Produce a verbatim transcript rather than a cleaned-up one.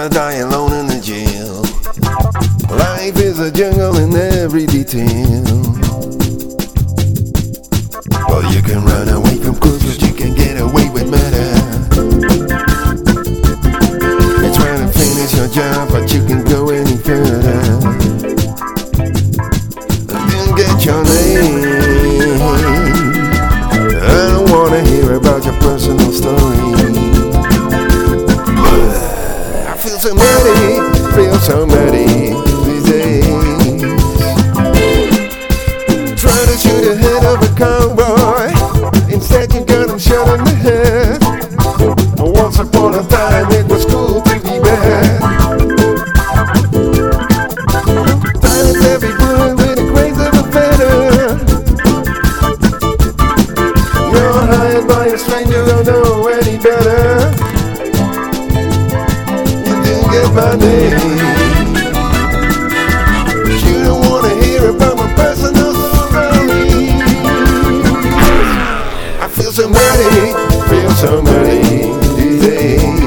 I die alone in the jail. Life is a jungle in every detail. Well, you can run away from crooks, but you can get away with murder. You're trying to finish your job, but you can go any further. I didn't get your name. I don't wanna hear about your personal story. I feel so muddy, feel so muddy these days. Try to shoot the head of a cowboy, instead you got him shot in the head. Once upon a time it was cool to be bad. Silence every bullet with the grace of a feather. You're hired by a stranger, don't know any better. You didn't get my name, but you don't wanna hear about my personal story. I feel so muddy, feel so muddy these days.